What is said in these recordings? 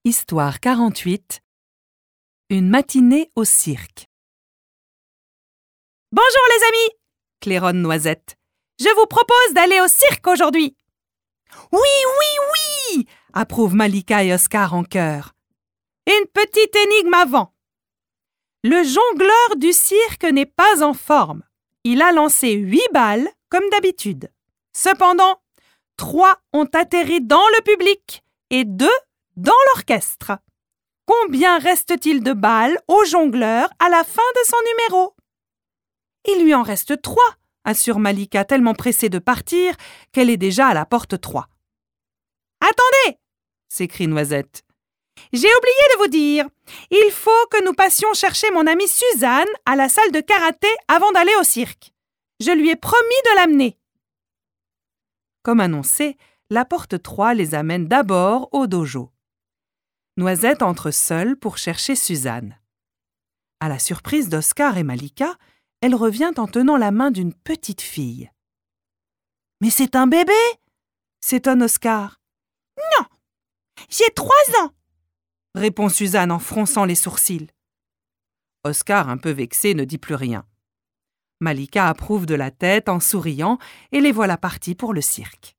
Histoire 48. Une matinée au cirque. Bonjour les amis, claironne Noisette. Je vous propose d'aller au cirque aujourd'hui. Oui, oui, oui, approuvent Malika et Oscar en chœur. Une petite énigme avant. Le jongleur du cirque n'est pas en forme. Il a lancé 8 balles, comme d'habitude. Cependant, 3 ont atterri dans le public et 2 dans l'orchestre. Combien reste-t-il de balles au jongleur à la fin de son numéro? Il lui en reste 3, assure Malika, tellement pressée de partir qu'elle est déjà à la porte 3. Attendez, s'écrie Noisette. J'ai oublié de vous dire, il faut que nous passions chercher mon amie Suzanne à la salle de karaté avant d'aller au cirque. Je lui ai promis de l'amener. Comme annoncé, la porte 3 les amène d'abord au dojo. Noisette entre seule pour chercher Suzanne. À la surprise d'Oscar et Malika, elle revient en tenant la main d'une petite fille. « Mais c'est un bébé !» s'étonne Oscar. « Non, j'ai 3 ans !» répond Suzanne en fronçant les sourcils. Oscar, un peu vexé, ne dit plus rien. Malika approuve de la tête en souriant et les voilà partis pour le cirque.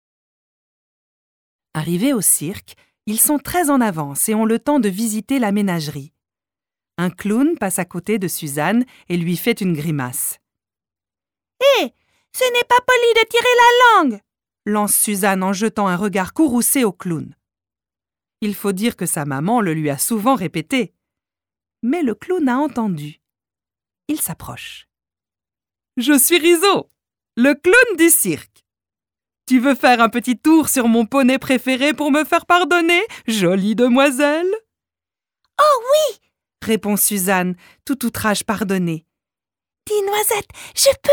Arrivés au cirque, ils sont très en avance et ont le temps de visiter la ménagerie. Un clown passe à côté de Suzanne et lui fait une grimace. « Hé, ce n'est pas poli de tirer la langue !» lance Suzanne en jetant un regard courroucé au clown. Il faut dire que sa maman le lui a souvent répété. Mais le clown a entendu. Il s'approche. « Je suis Rizzo, le clown du cirque. Tu veux faire un petit tour sur mon poney préféré pour me faire pardonner, jolie demoiselle ?» ?»« Oh oui !» répond Suzanne, tout outrage pardonné. « Dis Noisette, je peux !»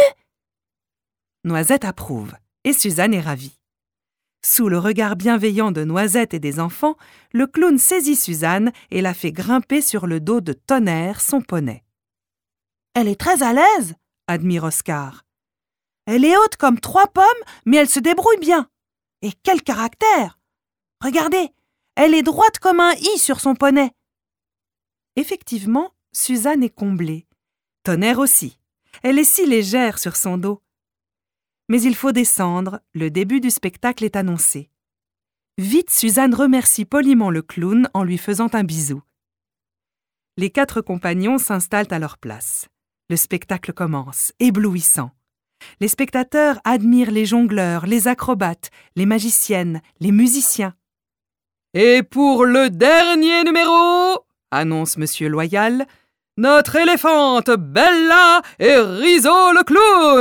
Noisette approuve et Suzanne est ravie. Sous le regard bienveillant de Noisette et des enfants, le clown saisit Suzanne et la fait grimper sur le dos de Tonnerre, son poney. « Elle est très à l'aise !» admire Oscar. « Elle est haute comme 3 pommes, mais elle se débrouille bien. Et quel caractère! Regardez, elle est droite comme un i sur son poney. » Effectivement, Suzanne est comblée. Tonnerre aussi. Elle est si légère sur son dos. Mais il faut descendre, le début du spectacle est annoncé. Vite, Suzanne remercie poliment le clown en lui faisant un bisou. Les 4 compagnons s'installent à leur place. Le spectacle commence, éblouissant. Les spectateurs admirent les jongleurs, les acrobates, les magiciennes, les musiciens. « Et pour le dernier numéro, annonce Monsieur Loyal, notre éléphante Bella et Rizzo le clown !»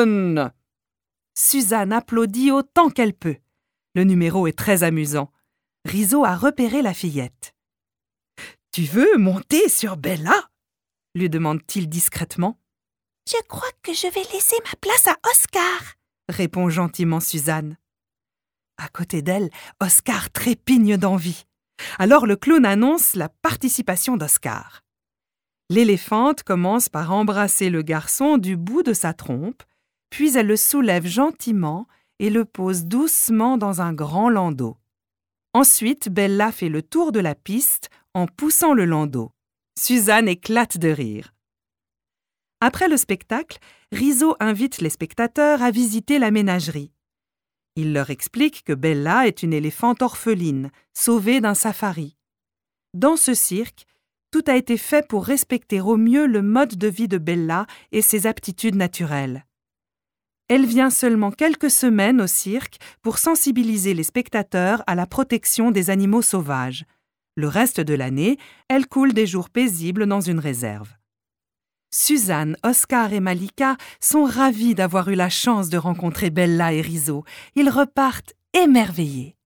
Suzanne applaudit autant qu'elle peut. Le numéro est très amusant. Rizzo a repéré la fillette. « Tu veux monter sur Bella ?» lui demande-t-il discrètement. « Je crois que je vais laisser ma place à Oscar !» répond gentiment Suzanne. À côté d'elle, Oscar trépigne d'envie. Alors le clown annonce la participation d'Oscar. L'éléphante commence par embrasser le garçon du bout de sa trompe, puis elle le soulève gentiment et le pose doucement dans un grand landau. Ensuite, Bella fait le tour de la piste en poussant le landau. Suzanne éclate de rire. Après le spectacle, Rizzo invite les spectateurs à visiter la ménagerie. Il leur explique que Bella est une éléphante orpheline, sauvée d'un safari. Dans ce cirque, tout a été fait pour respecter au mieux le mode de vie de Bella et ses aptitudes naturelles. Elle vient seulement quelques semaines au cirque pour sensibiliser les spectateurs à la protection des animaux sauvages. Le reste de l'année, elle coule des jours paisibles dans une réserve. Suzanne, Oscar et Malika sont ravis d'avoir eu la chance de rencontrer Bella et Rizzo. Ils repartent émerveillés.